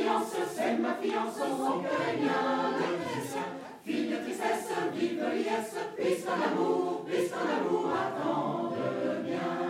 fiance, c'est ma fiance, son cœur est bien le sien. Fille de tristesse, vive liesse, puisqu'un amour attend de bien.